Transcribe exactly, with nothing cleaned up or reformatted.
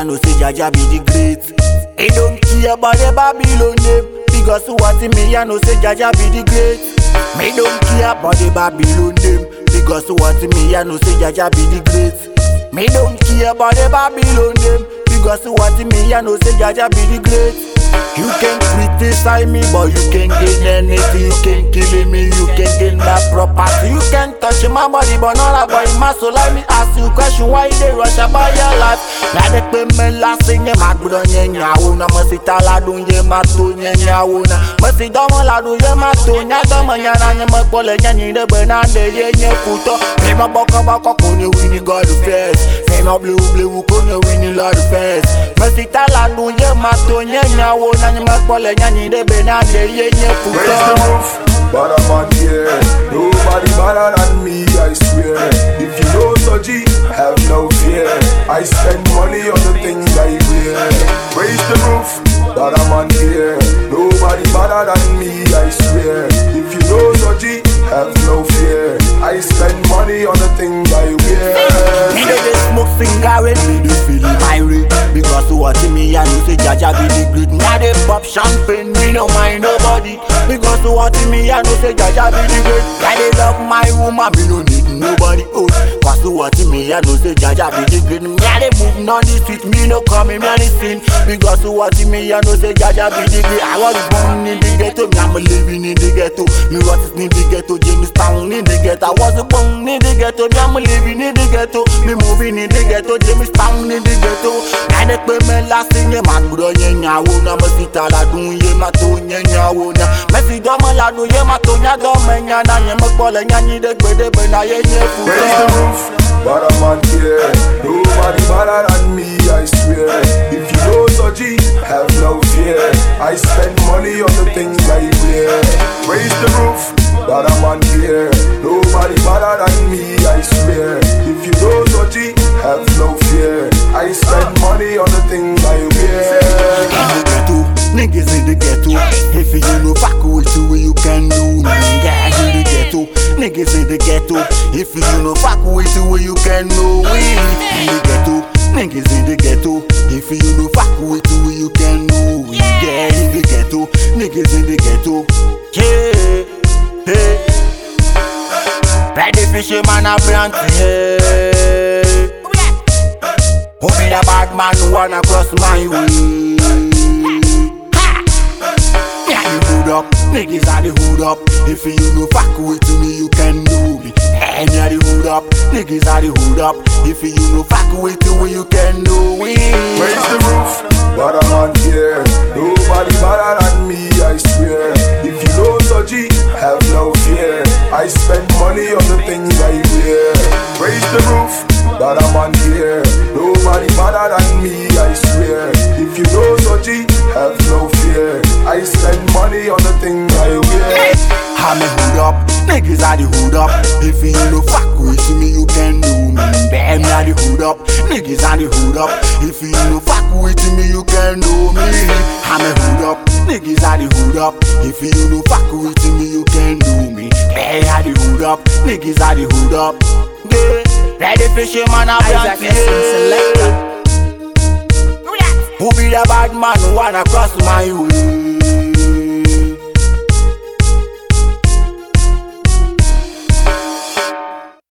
I know say Jaja be the great. He don't care about the Babylon name. Because what me I know say Jaja be the great. Me don't care about the Babylon name. Because what me I know say Jaja be the great. Me don't care about the Babylon name. Because what me I know say Jaja be the great. You can criticize me, but you can gain anything. You can kill me, you can gain that property. You can touch my body, but not about my soul. Let me ask you a question, why they rush about your life? Now they pay me last thing, my good on your nyawuna. Masi tala dunye matonya nyawuna. Masi dama la dunye matonya. Dama yana nye mekole nyanyi de benande ye nye puto. Fema boka boka kone wini God first. Fema blue blue kone wini Lord first. Masi tala dunye matonya nyawuna. Raise the roof, but I'm on here. Nobody better than me, I swear. If you know Soji, have no fear. I spend money on the things I wear. Raise the roof, but I'm on here. Nobody better than me, I swear. If you know Soji, have no fear. I spend money on the things I wear. Me dey smoke cigarette, me dey feel irate. Because what me I know say Jaja be the great. Me I dey pop champagne, me no mind nobody. Because what me I know say Jaja be the great. I dey love my woman, me no need nobody else. Cause what me I know say Jaja be the great. Me I dey move on the street, me no come in anything. Because what me I know say Jaja be the great. I was born in the ghetto, me I'm living in the ghetto. Me what is in the ghetto, Jamestown in the ghetto. I was born in the ghetto, me I'm living in the ghetto. Me moving in the ghetto, Jamestown in the ghetto. I dey pay me last thing, my good on your nyawuna. Masi tala dunye matonya nyawuna. Masi dama la dunye matonya dama nyana. Nye mekole nyanyi de gbede bena ye nye futa. Raise the roof, but I'm on here. Nobody better than me, I swear. If you know Soji, have no fear. I spend money on the things I wear. Raise the roof, but I'm on here. Nobody better than me, I swear. If you know Soji, have no fear. I spend money on the things I wear. In the ghetto, niggas in the ghetto. If you know fuck with you, you can do me. Guys in the ghetto, niggas in the ghetto. If you know fuck with you, you can know we. In the ghetto, niggas in the ghetto. If you know fuck with you, you can know we. Yeah, in the ghetto, niggas in the ghetto. Yeah, hey. Ready fisherman a plant, yeah. Who be the bad man who wanna cross my way? Ha! Yeah, the hood up, niggas are the hood up. If you know fuck with me, you can do me. Hey, yeah, the hood up, niggas are the hood up. If you know fuck with me, you can do me. Raise the roof, but I'm on here. Nobody better than me, I swear. If you know Soji, have no fear. I spend money on the things I wear. Raise the roof, but I'm on here. Nobody better than me, I swear. If you know Soji, have no fear. I spend money on the things I wear. I'm a hood up, niggas are the hood up. If you know fuck with me, you can do me. Bam, are the hood up, niggas are the hood up. If you know fuck with me, you can do me. I'm a hood up, niggas are the hood up. If you know fuck with me, you can do me. Bam, are the hood up, niggas are the hood up. Yeah, ready fisherman a plant, yeah. Who be the bad man who wanna cross my way?